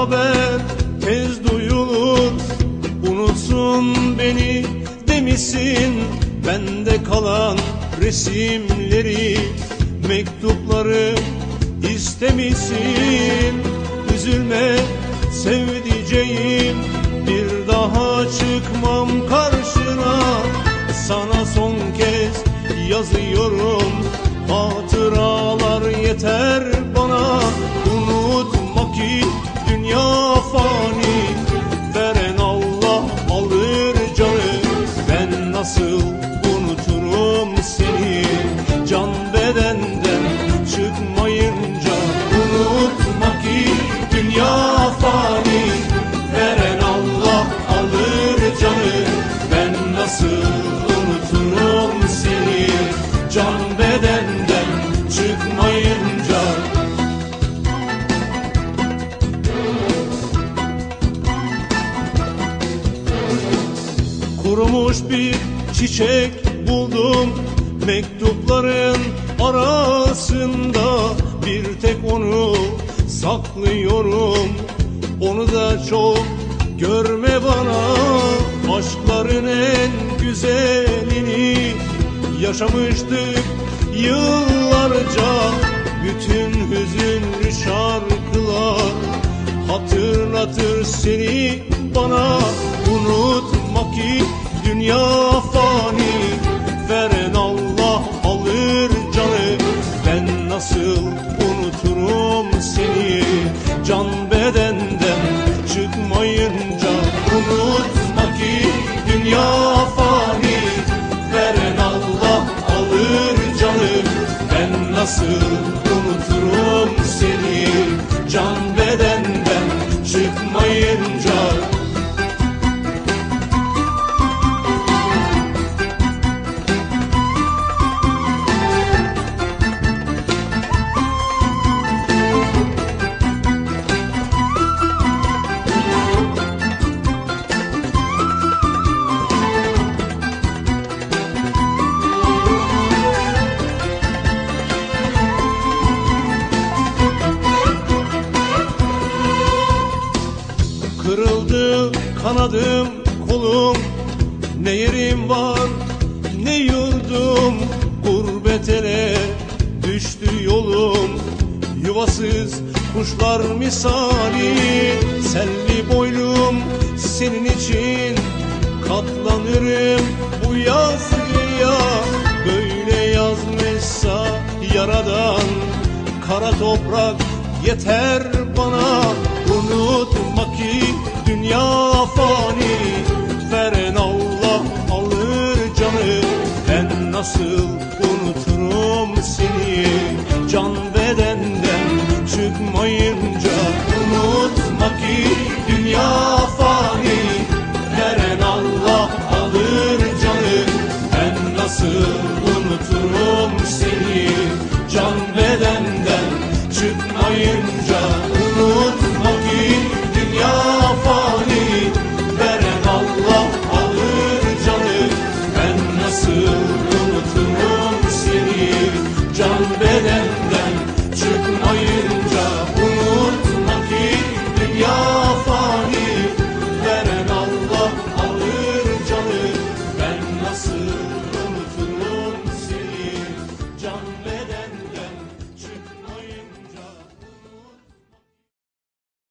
haber tez duyulur. Unutsun beni demişsin, bende kalan resimleri, mektupları istemişsin. Üzülme sevdiceğim, bir daha çıkmam karşına. Sana son kez yazıyorum, hatıralar yeter bana. Unutma ki dünya fani, veren Allah alır canı. Ben nasıl unuturum seni, can bedenden çıkmayınca. Unutma ki dünya fani, veren Allah alır canı. Ben nasıl unuturum seni, can bedenden çıkmayınca. Kurumuş bir çiçek buldum mektupların arasında. Bir tek onu saklıyorum, onu da çok görme bana. Aşkların en güzelini yaşamıştık yıllarca. Bütün hüzünlü şarkılar hatırlatır seni bana. Unutma ki dünya fani, veren Allah alır canı. Ben nasıl unuturum seni, can bedenden çıkmayınca. Unutma ki dünya fani, veren Allah alır canı. Ben nasıl unuturum seni, can bedenden çıkmayınca. Kırıldı kanadım kolum, ne yerim var ne yurdum. Gurbet ele düştü yolum, yuvasız kuşlar misali. Selvi boylum senin için katlanırım bu yazgıya. Böyle yazmışsa yaradan, kara toprak yeter bana. Unutma ki dünya fani, veren Allah alır canı. Ben nasıl unuturum seni, can bedenden çıkmayınca. Unutma ki dünya fani, veren Allah alır canı. Ben nasıl unuturum seni, can bedenden çıkmayınca. Unutma ki dünya fani, veren Allah alır canı. Ben nasıl